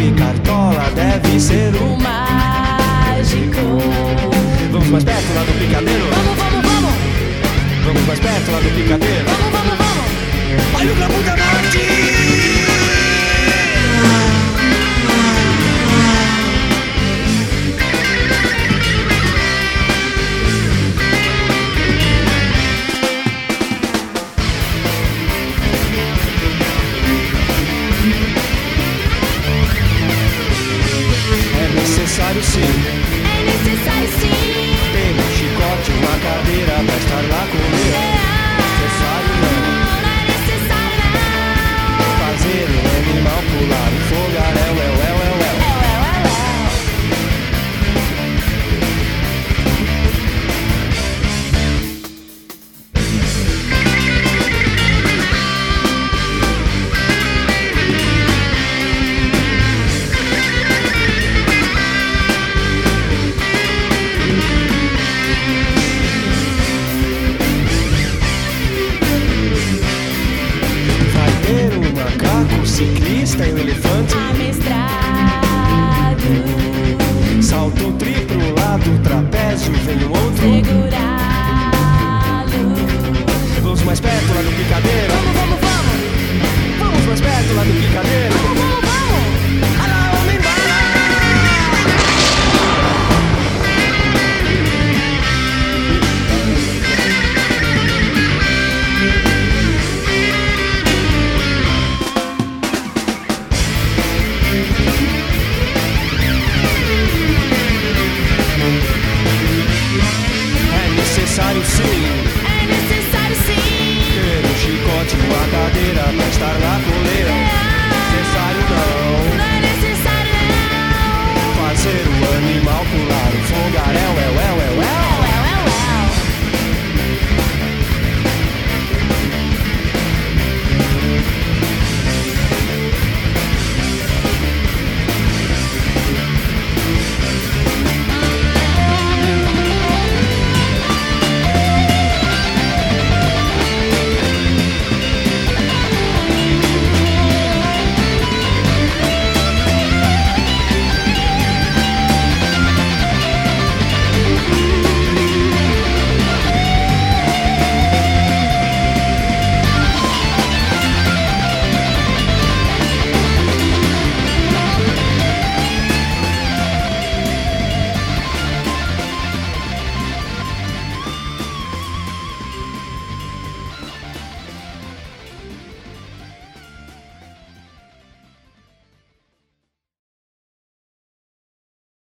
e Cartola deve ser o mágico. Vamos mais perto lá do picadeiro? Vamos, vamos, vamos. Vamos mais perto lá do picadeiro? Vamos, vamos, vamos. Olha o Glamour da Morte! É necessário sim É necessário sim ter um chicote, uma cadeira pra estar lá comigo. Necessário Não é necessário não. não fazer um animal pular um fogaréu, Vai ter um macaco, ciclista e um elefante.